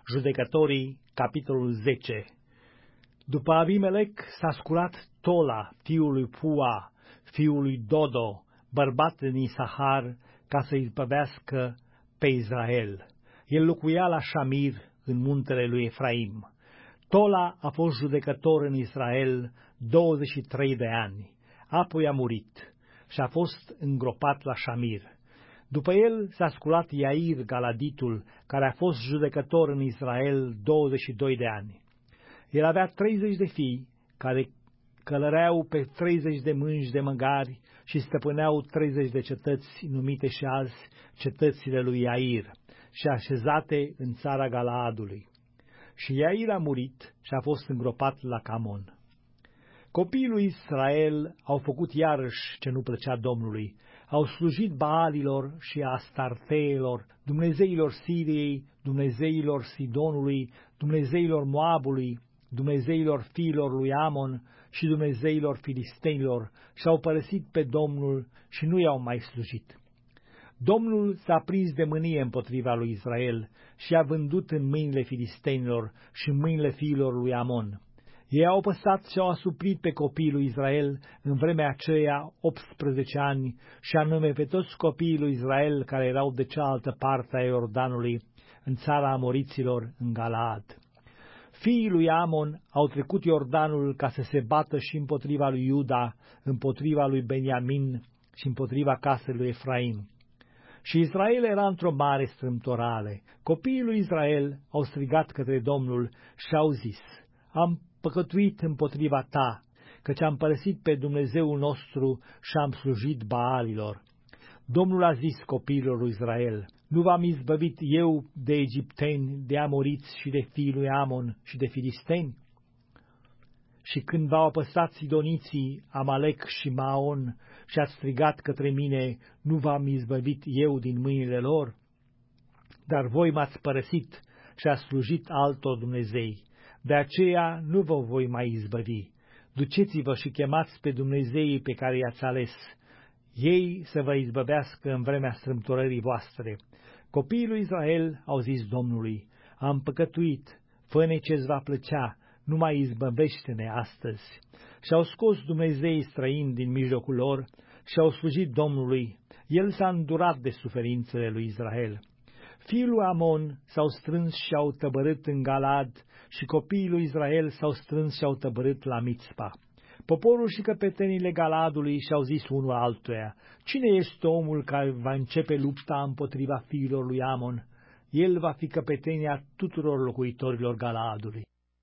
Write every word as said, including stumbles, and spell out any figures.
Judecătorii, capitolul zece. După Abimelec s-a sculat Tola, fiul lui Pua, fiul lui Dodo, bărbat din Isahar, ca să izbăvească pe Israel. El locuia la Șamir, în muntele lui Efraim. Tola a fost judecător în Israel douăzeci și trei de ani, apoi a murit și a fost îngropat la Șamir. După el s-a sculat Iair Galaditul, care a fost judecător în Israel douăzeci și doi de ani. El avea treizeci de fii, care călăreau pe treizeci de mânji de măgari și stăpâneau treizeci de cetăți, numite și azi cetățile lui Iair, și așezate în țara Galaadului. Și Iair a murit și a fost îngropat la Camon. Copiii lui Israel au făcut iarăși ce nu plăcea Domnului, au slujit Baalilor și Astarteelor, dumnezeilor Siriei, dumnezeilor Sidonului, dumnezeilor Moabului, dumnezeilor fiilor lui Amon și dumnezeilor filistenilor, și au părăsit pe Domnul și nu i-au mai slujit. Domnul s-a prins de mânie împotriva lui Israel și a vândut în mâinile filistenilor și în mâinile fiilor lui Amon. Ei au păsat și au asuprit pe copiii lui Israel în vremea aceea optsprezece ani, și anume pe toți copiii lui Israel care erau de cealaltă parte a Iordanului, în țara Amoriților, în Galaad. Fiii lui Amon au trecut Iordanul ca să se bată și împotriva lui Iuda, împotriva lui Beniamin și împotriva casei lui Efraim. Și Israel era într-o mare strâmtorare. Copiii lui Israel au strigat către Domnul și au zis: Am păcătuit împotriva ta, căci am părăsit pe Dumnezeul nostru și am slujit Baalilor. Domnul a zis copiilor lui Israel: Nu v-am izbăvit eu de egipteni, de amoriți și de fiii lui Amon și de filisteni? Și când v-au apăsat sidoniții, Amalec și Maon, și ați strigat către mine, nu v-am izbăvit eu din mâinile lor? Dar voi m-ați părăsit și ați slujit altor Dumnezei. De aceea nu vă voi mai izbăvi. Duceți-vă și chemați pe Dumnezeii pe care i-ați ales, ei să vă izbăvească în vremea strâmtorării voastre. Copiii lui Israel au zis Domnului: Am păcătuit, fă-ne ce-ți va plăcea, nu mai izbăvește-ne astăzi. Și-au scos Dumnezeii străini din mijlocul lor și au slujit Domnului. El s-a îndurat de suferințele lui Israel. Fiii lui Amon s-au strâns și au tăbărât în Galaad, și copiii lui Israel s-au strâns și au tăbărât la Mitzpa. Poporul și căpetenile Galaadului și-au zis unul altuia: Cine este omul care va începe lupta împotriva fiilor lui Amon? El va fi căpetenia tuturor locuitorilor Galaadului.